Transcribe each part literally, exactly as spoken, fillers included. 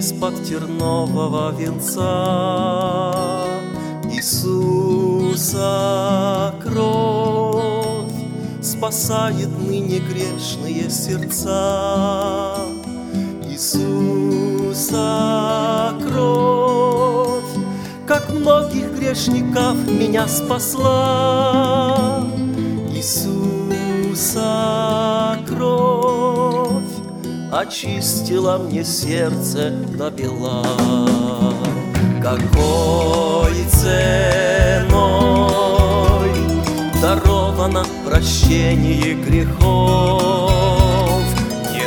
из-под тернового венца. Иисуса кровь спасает ныне грешные сердца. Иисуса кровь, как многих грешников, меня спасла. Иисуса кровь очистила мне сердце до бела. Какой ценой даровано прощение грехов, не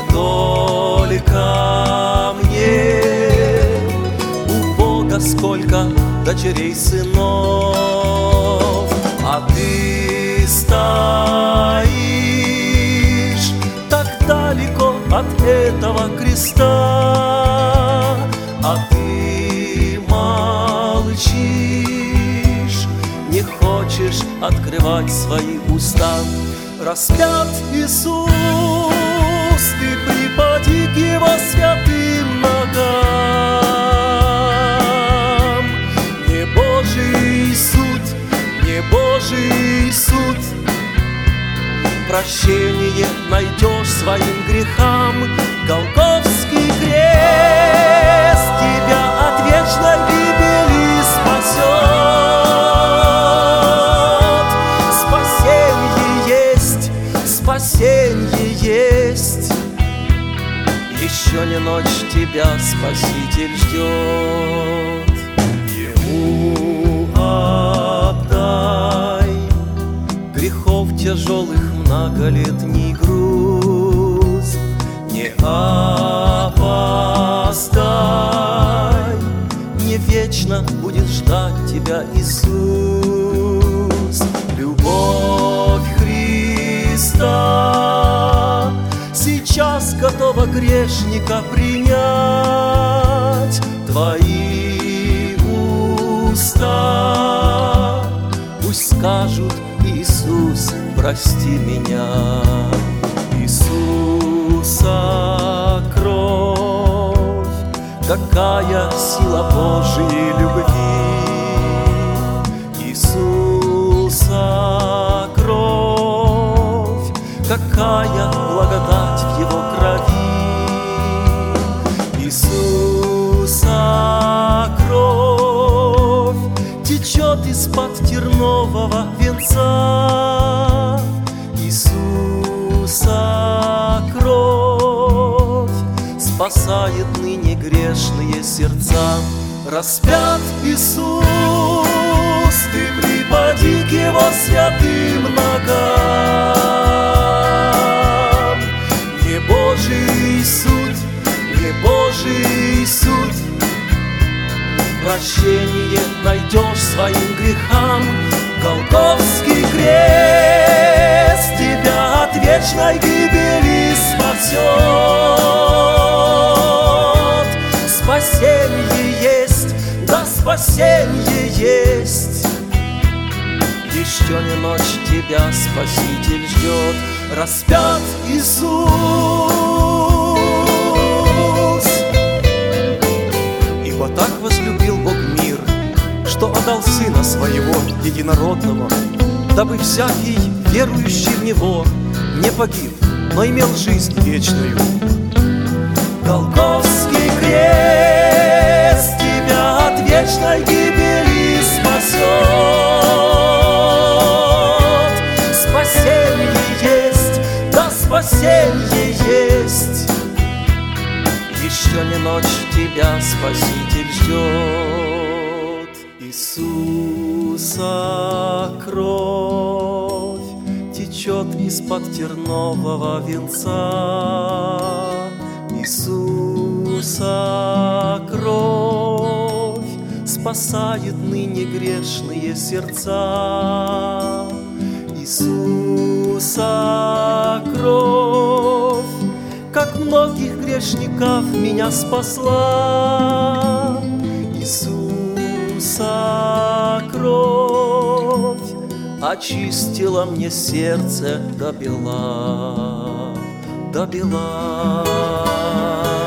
только мне, у Бога сколько дочерей, сынов, а ты стоишь так далеко от этого креста, а ты молчишь, не хочешь открывать свои уста. Распят Иисус, ты припади к Его святым ногам. Не Божий суд, не Божий суд, прощение найдешь своим грехам. Голгофский крест тебя от вечной гибели спасет. Спасенье есть, спасенье есть. Еще не ночь, тебя Спаситель ждет. Ему отдай грехов тяжелых многолетний груз, не опоздай, не вечно будет ждать тебя Иисус. Любовь Христа сейчас готова грешника принять. Твои уста пусть скажут: Иисус, прости меня. Иисуса кровь, какая сила Божией любви. Иисуса кровь, какая благодать в Его крови. Иисуса кровь течет из-под тернового венца. Иисуса кровь спасает ныне грешные сердца. Распят Иисус, ты припади к Его святым ногам. Не Божий суд, не Божий суд, прощение найдешь своим грехам. Голгофский крест тебя от вечной гибели спасет. Спасенье есть, да спасенье есть. Еще не ночь, тебя Спаситель ждет. Распят Иисус. Ибо так возлюбил Бог мир, что отдал Сына Своего Единородного, дабы всякий, верующий в Него, не погиб, но имел жизнь вечную. Голгофский крест тебя от вечной гибели спасет. Спасенье есть, да спасенье есть. Еще не ночь, тебя Спаситель ждет. Иисуса кровь течет из-под тернового венца. Иисуса кровь спасает ныне грешные сердца. Иисуса кровь, как многих грешников, меня спасла. Иисуса кровь очистила мне сердце до бела, до бела.